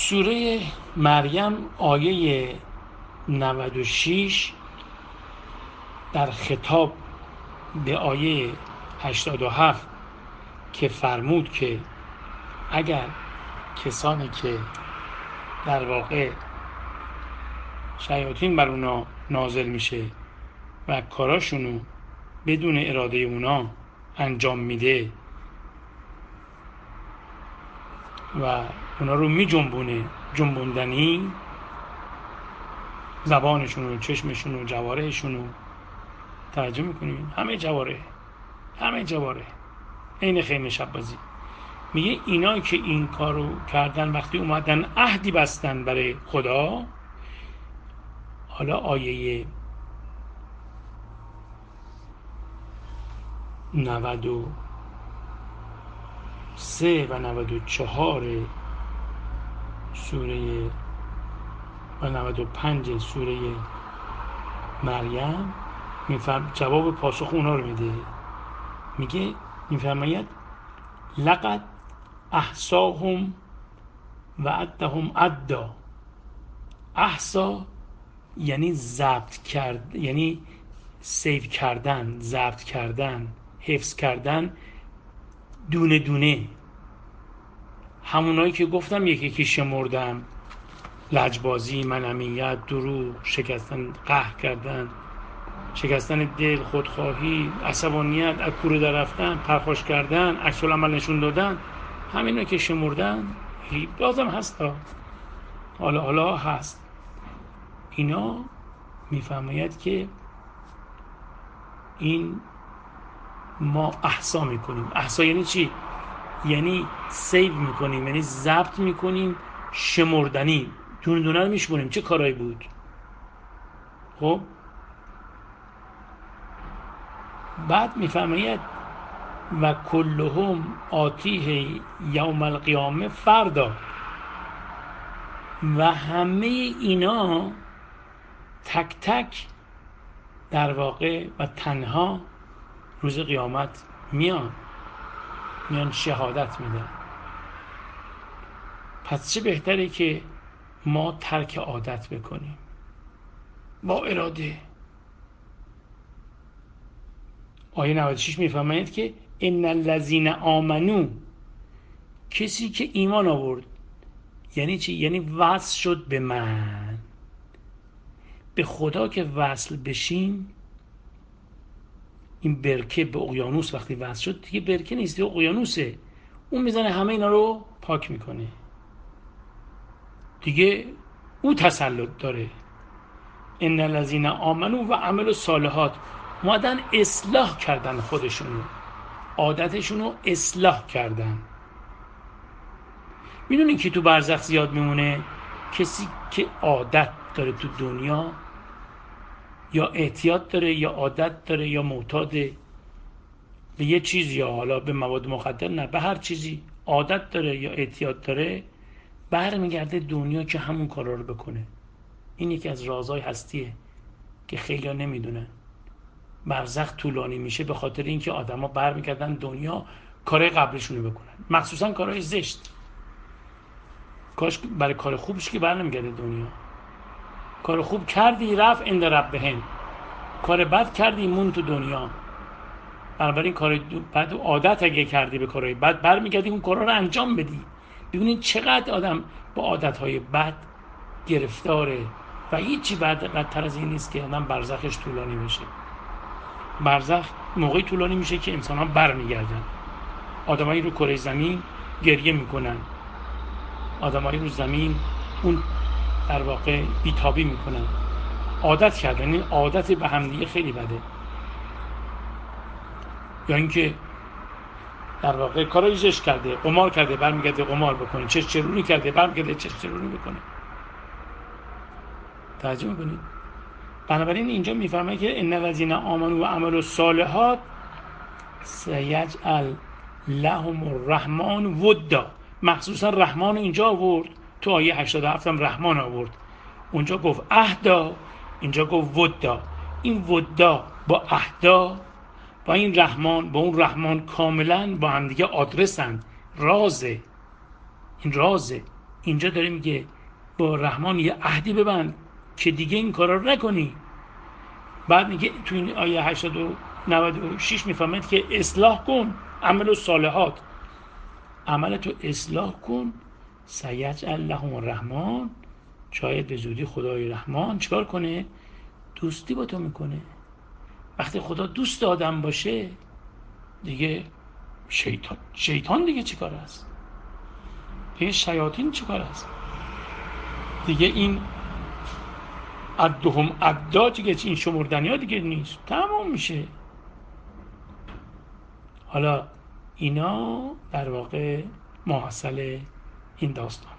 سوره مریم آیه 96 در خطاب به آیه 87 که فرمود که اگر کسانی که در واقع شیاطین بر اونا نازل میشه و کاراشونو بدون اراده اونا انجام میده و اونا رو جنبوندنی زبانشونو، چشمشونو، جوارحشونو، توجه میکنیم همه جواره عین خیمه شب بازی. میگه اینا که این کارو کردن وقتی اومدن عهدی بستن برای خدا. حالا آیه 93 و 94 سوره و 95 سوره مریم جواب پاسخ اونا رو میده. میفرماید لقد احصاهم و عدهم عدا. احصا یعنی ضبط کرد، یعنی سیو کردن، ضبط کردن، حفظ کردن دونه دونه. همونایی که گفتم یکی یکی شمردم: لجبازی، منمیت، دروغ، شکستن، قهر کردن، شکستن دل، خودخواهی، عصبانیت، از کوره در رفتن، پرخاش کردن، عکس العمل نشون دادن. همینا که شمردن بازم هست، حالا هست. اینا میفرماید که این ما احصا میکنیم. احصا یعنی چی؟ یعنی سیو میکنیم، یعنی ضبط میکنیم، شمردنی دونه دونه رو میشمریم چه کارایی بود. خب بعد میفرماید و کلهم آتیه یوم القیامه فردا. و همه اینا تک تک در واقع و تنها روز قیامت میان شهادت میدن. پس چه بهتره که ما ترک عادت بکنیم با اراده. آیه 96 میفرماید که ان الذین آمنو، کسی که ایمان آورد. یعنی چی؟ یعنی وصل شد به من، به خدا. که وصل بشیم، این برکه به اقیانوس وقتی وصل شد دیگه برکه نیست، دیگه اقیانوسه. اون میزنه همه اینا رو پاک میکنه، دیگه او تسلط داره. ان الذین آمنو و عملوا الصالحات، اومدن اصلاح کردن خودشونو، عادتشونو اصلاح کردن. میدونی که تو برزخ زیاد میمونه؟ کسی که عادت داره تو دنیا، یا اعتیاد داره یا عادت داره یا معتاده به یه چیز، یا حالا به مواد مخدر، نه به هر چیزی عادت داره یا اعتیاد داره، برمیگرده دنیا که همون کارا رو بکنه. این یکی از رازهای هستیه که خیلی‌ها نمیدونن. برزخ طولانی میشه به خاطر اینکه آدما برمیگردن دنیا کارهای قبلشون رو بکنن، مخصوصا کارهای زشت. کاش برای کار خوبش که برنمیگرده دنیا. کار خوب کردی رفت عند ربهم، کار بد کردی مون تو دنیا. بنابراین کار بد و عادت اگه کردی به کارهای بد، برمیگردی اون کارا رو انجام بدی. ببینید چقدر آدم با عادتهای بد گرفتاره و هیچی بدتر از این نیست که آدم برزخش طولانی بشه. برزخ موقعی طولانی میشه که انسان ها برمیگردن. آدمایی رو کره زمین گریه میکنن، آدمایی رو زمین اون در واقع بیتابی میکنن، عادت کردن. این عادت به همدیگه خیلی بده. یا اینکه در واقع کارای زشت کرده، قمار کرده، برمیگرده قمار بکنه، چرونی کرده، برمیگرده چرونی بکنه. توجه میکنید؟ بنابراین اینجا میفهمه که ان الذین آمنوا و عملوا الصالحات سیجعل لهم الرحمن ودا. مخصوصا رحمان اینجا آورد، تو آیه 87 هم رحمان آورد. اونجا گفت اهدا، اینجا گفت ودا. این ودا با اهدا با این رحمان با اون رحمان کاملا با هم دیگه آدرسند. رازه، این رازه. اینجا داره میگه با رحمان یه عهدی ببند که دیگه این کارا رو نکنی. بعد میگه تو این آیه 896 میفهمید که اصلاح کن عمل و صالحات، عملتو اصلاح کن، سیجعل لهم الرحمن، شاید به زودی خدای رحمان چیکار کنه؟ دوستی با تو میکنه. وقتی خدا دوست آدم باشه دیگه شیطان دیگه چیکار است؟ دیگه شیاطین چیکار است؟ دیگه این عدهم عدا دیگه این شمردنی ها دیگه نیست، تمام میشه. حالا اینا در واقع محصل این داستان.